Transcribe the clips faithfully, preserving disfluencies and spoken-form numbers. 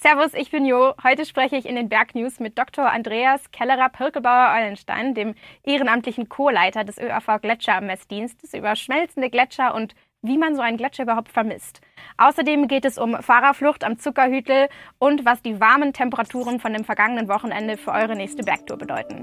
Servus, ich bin Jo. Heute spreche ich in den Bergnews mit Doktor Andreas Kellerer-Pirkelbauer-Eulenstein, dem ehrenamtlichen Co-Leiter des ÖAV-Gletschermessdienstes, über schmelzende Gletscher und wie man so einen Gletscher überhaupt vermisst. Außerdem geht es um Fahrerflucht am Zuckerhügel und was die warmen Temperaturen von dem vergangenen Wochenende für eure nächste Bergtour bedeuten.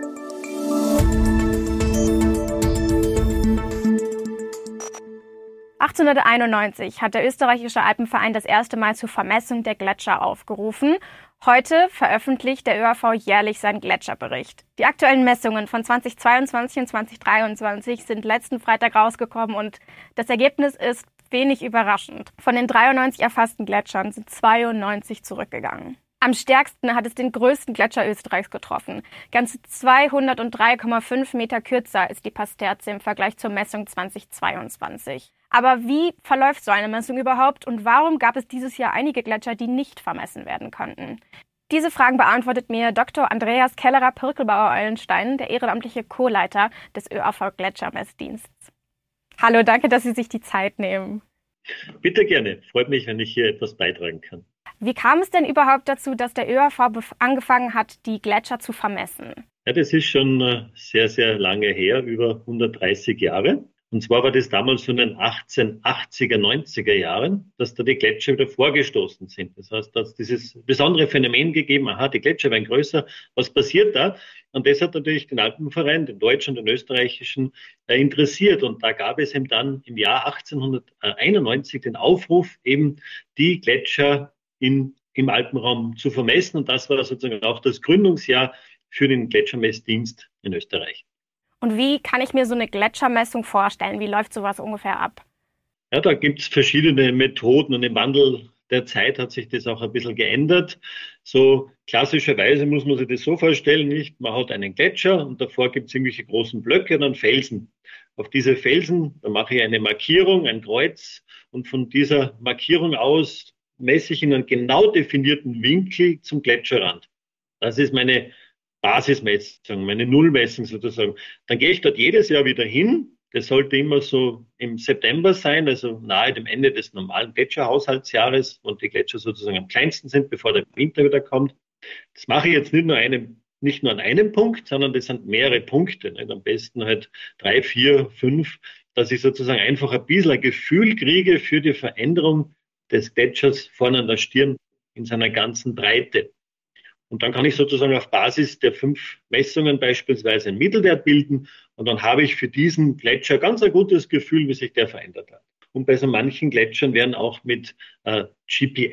achtzehnhunderteinundneunzig hat der österreichische Alpenverein das erste Mal zur Vermessung der Gletscher aufgerufen. Heute veröffentlicht der ÖAV jährlich seinen Gletscherbericht. Die aktuellen Messungen von zweitausendzweiundzwanzig und zweitausenddreiundzwanzig sind letzten Freitag rausgekommen und das Ergebnis ist wenig überraschend. Von den dreiundneunzig erfassten Gletschern sind zweiundneunzig zurückgegangen. Am stärksten hat es den größten Gletscher Österreichs getroffen. Ganze zweihundertdrei Komma fünf Meter kürzer ist die Pasterze im Vergleich zur Messung zweitausendzweiundzwanzig. Aber wie verläuft so eine Messung überhaupt und warum gab es dieses Jahr einige Gletscher, die nicht vermessen werden konnten? Diese Fragen beantwortet mir Doktor Andreas Kellerer-Pirkelbauer-Eulenstein, der ehrenamtliche Co-Leiter des ÖAV-Gletschermessdienstes. Hallo, danke, dass Sie sich die Zeit nehmen. Bitte gerne. Freut mich, wenn ich hier etwas beitragen kann. Wie kam es denn überhaupt dazu, dass der ÖAV angefangen hat, die Gletscher zu vermessen? Ja, das ist schon sehr, sehr lange her, über hundertdreißig Jahre. Und zwar war das damals so in den achtzehnhundertachtziger, neunziger Jahren, dass da die Gletscher wieder vorgestoßen sind. Das heißt, dass dieses besondere Phänomen gegeben, aha, die Gletscher werden größer, was passiert da? Und das hat natürlich den Alpenverein, den deutschen und den österreichischen, äh, interessiert. Und da gab es eben dann im Jahr achtzehnhunderteinundneunzig den Aufruf, eben die Gletscher in, im Alpenraum zu vermessen. Und das war sozusagen auch das Gründungsjahr für den Gletschermessdienst in Österreich. Und wie kann ich mir so eine Gletschermessung vorstellen? Wie läuft sowas ungefähr ab? Ja, da gibt es verschiedene Methoden und im Wandel der Zeit hat sich das auch ein bisschen geändert. So klassischerweise muss man sich das so vorstellen, nicht? Man hat einen Gletscher und davor gibt es irgendwelche großen Blöcke und dann Felsen. Auf diese Felsen, da mache ich eine Markierung, ein Kreuz und von dieser Markierung aus messe ich in einem genau definierten Winkel zum Gletscherrand. Das ist meine Basismessung, meine Nullmessung sozusagen. Dann gehe ich dort jedes Jahr wieder hin. Das sollte immer so im September sein, also nahe dem Ende des normalen Gletscherhaushaltsjahres, und die Gletscher sozusagen am kleinsten sind, bevor der Winter wieder kommt. Das mache ich jetzt nicht nur, einem, nicht nur an einem Punkt, sondern das sind mehrere Punkte. Nicht? Am besten halt drei, vier, fünf, dass ich sozusagen einfach ein bisschen ein Gefühl kriege für die Veränderung des Gletschers vorne an der Stirn in seiner ganzen Breite. Und dann kann ich sozusagen auf Basis der fünf Messungen beispielsweise einen Mittelwert bilden und dann habe ich für diesen Gletscher ganz ein gutes Gefühl, wie sich der verändert hat. Und bei so manchen Gletschern werden auch mit äh, G P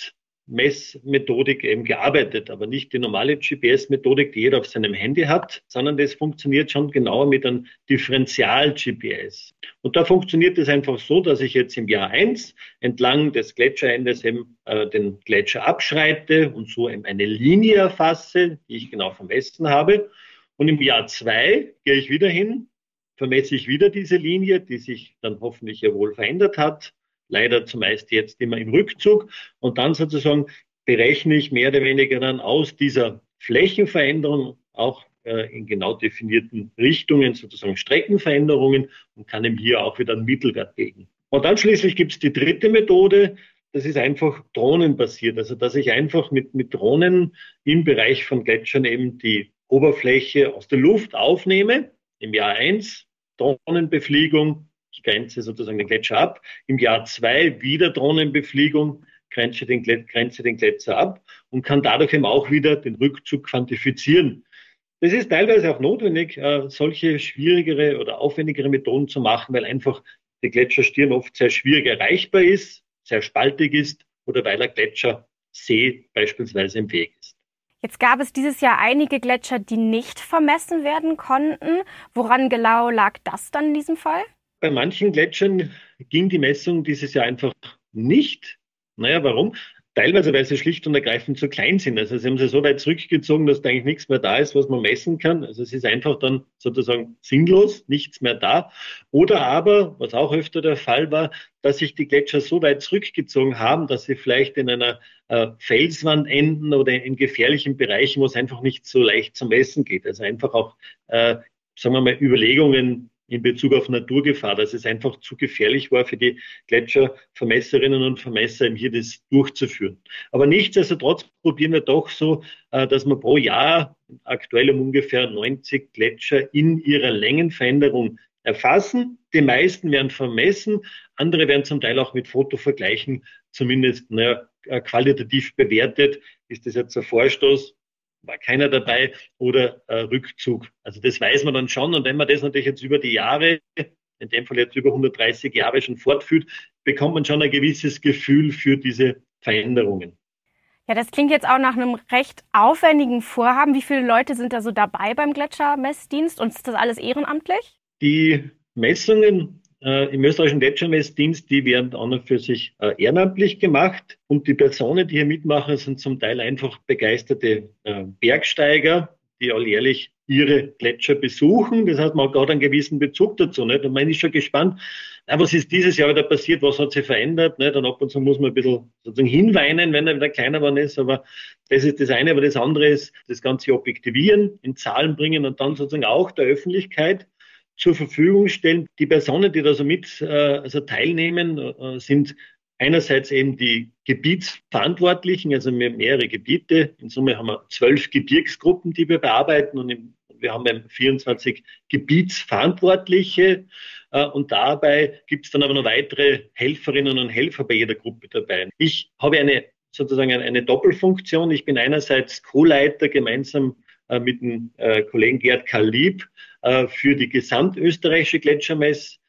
S-Messmethodik eben gearbeitet, aber nicht die normale G P S-Methodik, die jeder auf seinem Handy hat, sondern das funktioniert schon genauer mit einem Differential-G P S. Und da funktioniert es einfach so, dass ich jetzt im Jahr eins entlang des Gletscherendes eben äh, den Gletscher abschreite und so eben eine Linie erfasse, die ich genau vermessen habe. Und im Jahr zwei gehe ich wieder hin, vermesse ich wieder diese Linie, die sich dann hoffentlich ja wohl verändert hat. Leider zumeist jetzt immer im Rückzug. Und dann sozusagen berechne ich mehr oder weniger dann aus dieser Flächenveränderung auch äh, in genau definierten Richtungen sozusagen Streckenveränderungen und kann eben hier auch wieder einen Mittelwert bilden. Und dann schließlich gibt es die dritte Methode. Das ist einfach drohnenbasiert. Also dass ich einfach mit, mit Drohnen im Bereich von Gletschern eben die Oberfläche aus der Luft aufnehme. Im Jahr eins Drohnenbefliegung. Ich grenze sozusagen den Gletscher ab. Im Jahr zwei wieder Drohnenbefliegung, grenze den, grenze den Gletscher ab und kann dadurch eben auch wieder den Rückzug quantifizieren. Das ist teilweise auch notwendig, äh, solche schwierigere oder aufwendigere Methoden zu machen, weil einfach die Gletscherstirn oft sehr schwierig erreichbar ist, sehr spaltig ist oder weil ein Gletschersee beispielsweise im Weg ist. Jetzt gab es dieses Jahr einige Gletscher, die nicht vermessen werden konnten. Woran genau lag das dann in diesem Fall? Bei manchen Gletschern ging die Messung dieses Jahr einfach nicht. Naja, warum? Teilweise, weil sie schlicht und ergreifend zu klein sind. Also sie haben sie so weit zurückgezogen, dass da eigentlich nichts mehr da ist, was man messen kann. Also es ist einfach dann sozusagen sinnlos, nichts mehr da. Oder aber, was auch öfter der Fall war, dass sich die Gletscher so weit zurückgezogen haben, dass sie vielleicht in einer äh, Felswand enden oder in gefährlichen Bereichen, wo es einfach nicht so leicht zum Messen geht. Also einfach auch, äh, sagen wir mal, Überlegungen in Bezug auf Naturgefahr, dass es einfach zu gefährlich war für die Gletschervermesserinnen und Vermesser, hier das durchzuführen. Aber nichtsdestotrotz probieren wir doch so, dass wir pro Jahr aktuell um ungefähr neunzig Gletscher in ihrer Längenveränderung erfassen. Die meisten werden vermessen, andere werden zum Teil auch mit Fotovergleichen zumindest naja, qualitativ bewertet. Ist das jetzt ein Vorstoß? War keiner dabei oder äh, Rückzug. Also das weiß man dann schon. Und wenn man das natürlich jetzt über die Jahre, in dem Fall jetzt über hundertdreißig Jahre schon fortführt, bekommt man schon ein gewisses Gefühl für diese Veränderungen. Ja, das klingt jetzt auch nach einem recht aufwendigen Vorhaben. Wie viele Leute sind da so dabei beim Gletschermessdienst und ist das alles ehrenamtlich? Die Messungen äh, im österreichischen Gletschermessdienst, die werden an und für sich äh, ehrenamtlich gemacht. Und die Personen, die hier mitmachen, sind zum Teil einfach begeisterte äh, Bergsteiger, die alljährlich ihre Gletscher besuchen. Das heißt, man hat gerade einen gewissen Bezug dazu. Nicht? Und man ist schon gespannt, na, was ist dieses Jahr wieder passiert, was hat sich verändert. Nicht? Und ab und zu muss man ein bisschen sozusagen hinweinen, wenn er wieder kleiner geworden ist. Aber das ist das eine. Aber das andere ist, das Ganze objektivieren, in Zahlen bringen und dann sozusagen auch der Öffentlichkeit zur Verfügung stellen. Die Personen, die da so mit äh, also teilnehmen, äh, sind einerseits eben die Gebietsverantwortlichen, also mehrere Gebiete. In Summe haben wir zwölf Gebirgsgruppen, die wir bearbeiten und im, wir haben vierundzwanzig Gebietsverantwortliche. Äh, und dabei gibt es dann aber noch weitere Helferinnen und Helfer bei jeder Gruppe dabei. Ich habe eine sozusagen eine, eine Doppelfunktion. Ich bin einerseits Co-Leiter gemeinsam äh, mit dem äh, Kollegen Gerd Karl-Lieb äh, für die gesamtösterreichische Gletschermessungen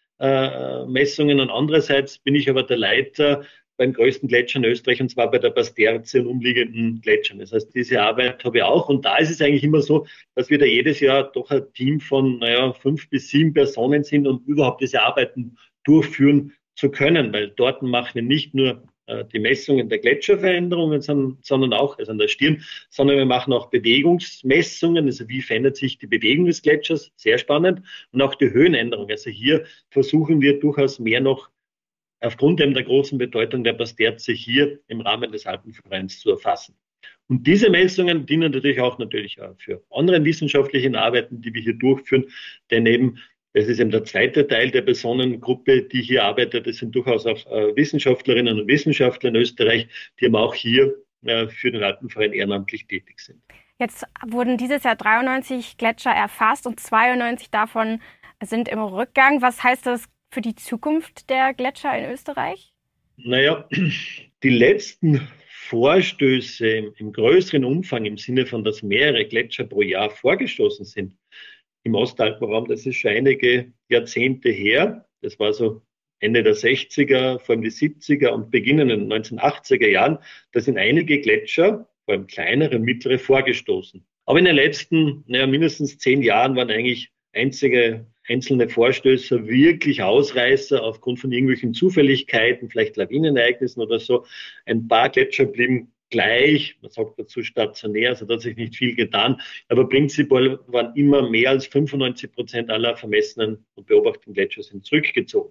äh, und andererseits bin ich aber der Leiter beim größten Gletscher in Österreich und zwar bei der Basterze und umliegenden Gletschern. Das heißt, diese Arbeit habe ich auch und da ist es eigentlich immer so, dass wir da jedes Jahr doch ein Team von naja, fünf bis sieben Personen sind, um überhaupt diese Arbeiten durchführen zu können, weil dort machen wir nicht nur die Messungen der Gletscherveränderungen, sondern auch, also an der Stirn, sondern wir machen auch Bewegungsmessungen, also wie verändert sich die Bewegung des Gletschers, sehr spannend, und auch die Höhenänderung. Also hier versuchen wir durchaus mehr noch aufgrund eben der großen Bedeutung der Basterze hier im Rahmen des Alpenvereins zu erfassen. Und diese Messungen dienen natürlich auch natürlich auch für andere wissenschaftliche Arbeiten, die wir hier durchführen, denn eben das ist eben der zweite Teil der Personengruppe, die hier arbeitet. Das sind durchaus auch äh, Wissenschaftlerinnen und Wissenschaftler in Österreich, die aber auch hier äh, für den Alpenverein ehrenamtlich tätig sind. Jetzt wurden dieses Jahr dreiundneunzig Gletscher erfasst und zweiundneunzig davon sind im Rückgang. Was heißt das für die Zukunft der Gletscher in Österreich? Naja, die letzten Vorstöße im, im größeren Umfang im Sinne von, dass mehrere Gletscher pro Jahr vorgestoßen sind, im Ostalpenraum, das ist schon einige Jahrzehnte her. Das war so Ende der sechziger, vor allem die siebziger und beginnenden neunzehnhundertachtziger Jahren. Da sind einige Gletscher, vor allem kleinere, mittlere, vorgestoßen. Aber in den letzten naja, mindestens zehn Jahren waren eigentlich einzige einzelne Vorstöße wirklich Ausreißer aufgrund von irgendwelchen Zufälligkeiten, vielleicht Lawinenereignissen oder so. Ein paar Gletscher blieben gleich, man sagt dazu stationär, also da hat sich nicht viel getan, aber prinzipiell waren immer mehr als fünfundneunzig Prozent aller vermessenen und beobachteten Gletscher sind zurückgezogen.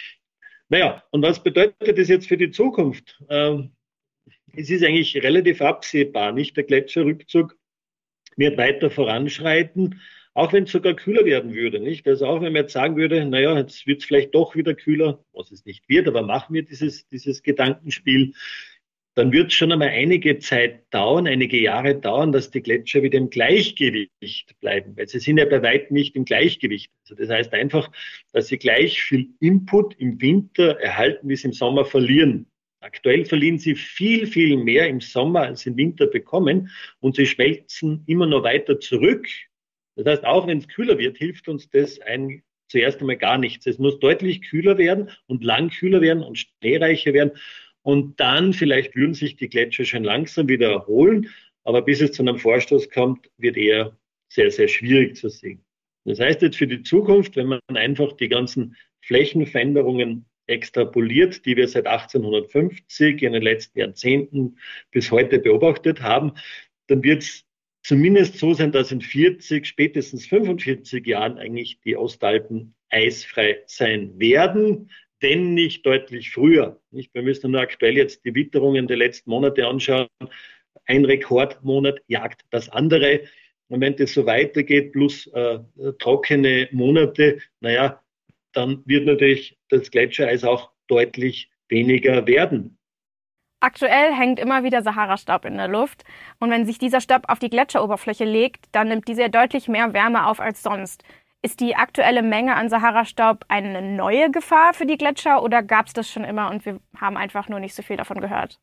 Naja, und was bedeutet das jetzt für die Zukunft? Ähm, es ist eigentlich relativ absehbar, nicht? Der Gletscherrückzug wird weiter voranschreiten, auch wenn es sogar kühler werden würde, nicht? Also auch wenn man jetzt sagen würde, naja, jetzt wird es vielleicht doch wieder kühler, was es nicht wird, aber machen wir dieses, dieses Gedankenspiel, dann wird es schon einmal einige Zeit dauern, einige Jahre dauern, dass die Gletscher wieder im Gleichgewicht bleiben, weil sie sind ja bei weitem nicht im Gleichgewicht. Also das heißt einfach, dass sie gleich viel Input im Winter erhalten, wie sie im Sommer verlieren. Aktuell verlieren sie viel, viel mehr im Sommer, als sie im Winter bekommen und sie schmelzen immer noch weiter zurück. Das heißt, auch wenn es kühler wird, hilft uns das ein, zuerst einmal gar nichts. Es muss deutlich kühler werden und lang kühler werden und schneereicher werden. Und dann vielleicht würden sich die Gletscher schon langsam wieder erholen. Aber bis es zu einem Vorstoß kommt, wird eher sehr, sehr schwierig zu sehen. Das heißt jetzt für die Zukunft, wenn man einfach die ganzen Flächenveränderungen extrapoliert, die wir seit achtzehnhundertfünfzig in den letzten Jahrzehnten bis heute beobachtet haben, dann wird es zumindest so sein, dass in vierzig, spätestens fünfundvierzig Jahren eigentlich die Ostalpen eisfrei sein werden, denn nicht deutlich früher. Nicht? Wir müssen nur aktuell jetzt die Witterungen der letzten Monate anschauen. Ein Rekordmonat jagt das andere. Und wenn das so weitergeht, plus äh, trockene Monate, naja, dann wird natürlich das Gletschereis auch deutlich weniger werden. Aktuell hängt immer wieder Sahara-Staub in der Luft. Und wenn sich dieser Staub auf die Gletscheroberfläche legt, dann nimmt diese deutlich mehr Wärme auf als sonst. Ist die aktuelle Menge an Sahara-Staub eine neue Gefahr für die Gletscher oder gab es das schon immer und wir haben einfach nur nicht so viel davon gehört?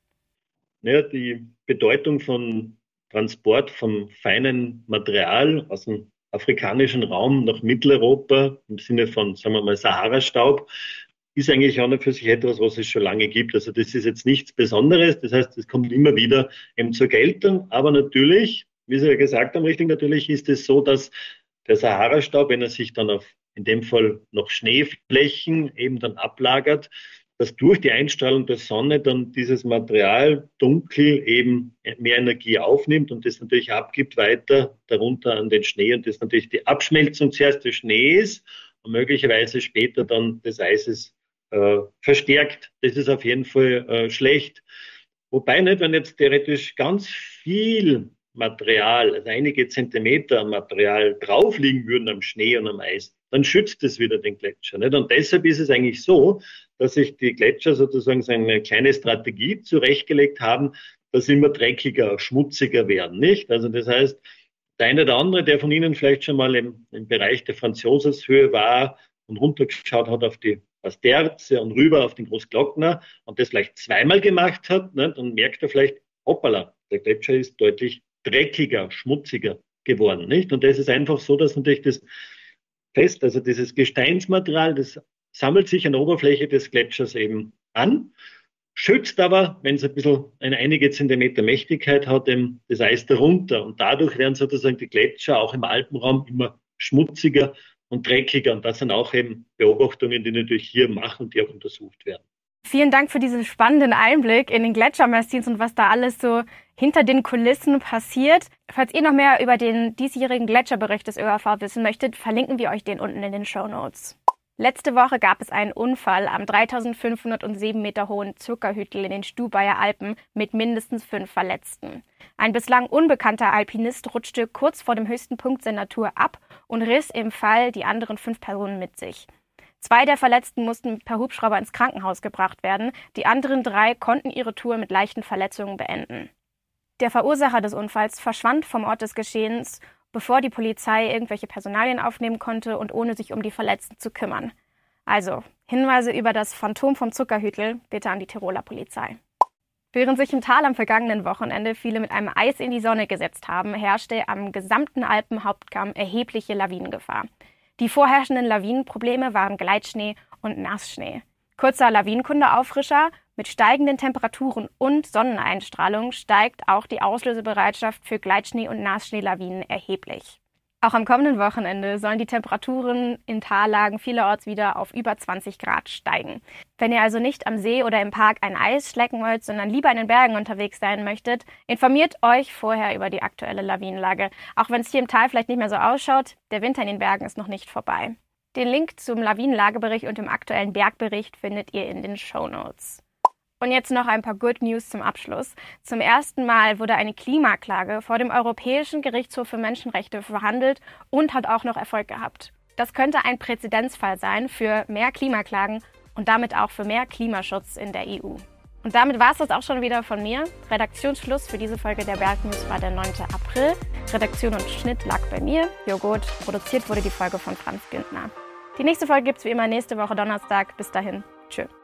Ja, die Bedeutung von Transport von feinen Material aus dem afrikanischen Raum nach Mitteleuropa im Sinne von, sagen wir mal, Sahara-Staub, ist eigentlich auch für sich etwas, was es schon lange gibt. Also das ist jetzt nichts Besonderes. Das heißt, es kommt immer wieder eben zur Geltung. Aber natürlich, wie Sie ja gesagt haben, richtig, natürlich ist es so, dass der Sahara-Staub, wenn er sich dann auf, in dem Fall noch Schneeflächen eben dann ablagert, dass durch die Einstrahlung der Sonne dann dieses Material dunkel eben mehr Energie aufnimmt und das natürlich abgibt weiter darunter an den Schnee und das natürlich die Abschmelzung zuerst des Schnees und möglicherweise später dann des Eises äh, verstärkt. Das ist auf jeden Fall äh, schlecht. Wobei nicht, wenn jetzt theoretisch ganz viel Material, also einige Zentimeter Material drauf liegen würden am Schnee und am Eis, dann schützt es wieder den Gletscher. Nicht? Und deshalb ist es eigentlich so, dass sich die Gletscher sozusagen so eine kleine Strategie zurechtgelegt haben, dass sie immer dreckiger, schmutziger werden. Nicht? Also das heißt, der eine oder andere, der von Ihnen vielleicht schon mal im, im Bereich der Franz-Josefs-Höhe war und runtergeschaut hat auf die Pasterze und rüber auf den Großglockner und das vielleicht zweimal gemacht hat, ne, dann merkt er vielleicht, hoppala, der Gletscher ist deutlich dreckiger, schmutziger geworden. Nicht? Und das ist einfach so, dass natürlich das Fest, also dieses Gesteinsmaterial, das sammelt sich an der Oberfläche des Gletschers eben an, schützt aber, wenn es ein bisschen eine einige Zentimeter Mächtigkeit hat, eben das Eis darunter. Und dadurch werden sozusagen die Gletscher auch im Alpenraum immer schmutziger und dreckiger. Und das sind auch eben Beobachtungen, die natürlich hier machen und die auch untersucht werden. Vielen Dank für diesen spannenden Einblick in den Gletschermessdienst und was da alles so hinter den Kulissen passiert. Falls ihr noch mehr über den diesjährigen Gletscherbericht des Ö A V wissen möchtet, verlinken wir euch den unten in den Shownotes. Letzte Woche gab es einen Unfall am dreitausendfünfhundertsieben Meter hohen Zuckerhügel in den Stubaier Alpen mit mindestens fünf Verletzten. Ein bislang unbekannter Alpinist rutschte kurz vor dem höchsten Punkt seiner Tour ab und riss im Fall die anderen fünf Personen mit sich. Zwei der Verletzten mussten per Hubschrauber ins Krankenhaus gebracht werden. Die anderen drei konnten ihre Tour mit leichten Verletzungen beenden. Der Verursacher des Unfalls verschwand vom Ort des Geschehens, bevor die Polizei irgendwelche Personalien aufnehmen konnte und ohne sich um die Verletzten zu kümmern. Also, Hinweise über das Phantom vom Zuckerhügel bitte an die Tiroler Polizei. Während sich im Tal am vergangenen Wochenende viele mit einem Eis in die Sonne gesetzt haben, herrschte am gesamten Alpenhauptkamm erhebliche Lawinengefahr. Die vorherrschenden Lawinenprobleme waren Gleitschnee und Nassschnee. Kurzer Lawinenkundeauffrischer: Mit steigenden Temperaturen und Sonneneinstrahlung steigt auch die Auslösebereitschaft für Gleitschnee- und Nassschneelawinen erheblich. Auch am kommenden Wochenende sollen die Temperaturen in Tallagen vielerorts wieder auf über zwanzig Grad steigen. Wenn ihr also nicht am See oder im Park ein Eis schlecken wollt, sondern lieber in den Bergen unterwegs sein möchtet, informiert euch vorher über die aktuelle Lawinenlage. Auch wenn es hier im Tal vielleicht nicht mehr so ausschaut, der Winter in den Bergen ist noch nicht vorbei. Den Link zum Lawinenlagebericht und dem aktuellen Bergbericht findet ihr in den Shownotes. Und jetzt noch ein paar Good News zum Abschluss. Zum ersten Mal wurde eine Klimaklage vor dem Europäischen Gerichtshof für Menschenrechte verhandelt und hat auch noch Erfolg gehabt. Das könnte ein Präzedenzfall sein für mehr Klimaklagen und damit auch für mehr Klimaschutz in der E U. Und damit war es das auch schon wieder von mir. Redaktionsschluss für diese Folge der Bergnews war der neunte April. Redaktion und Schnitt lag bei mir, Joghurt. Produziert wurde die Folge von Franz Güntner. Die nächste Folge gibt es wie immer nächste Woche Donnerstag. Bis dahin. Tschö.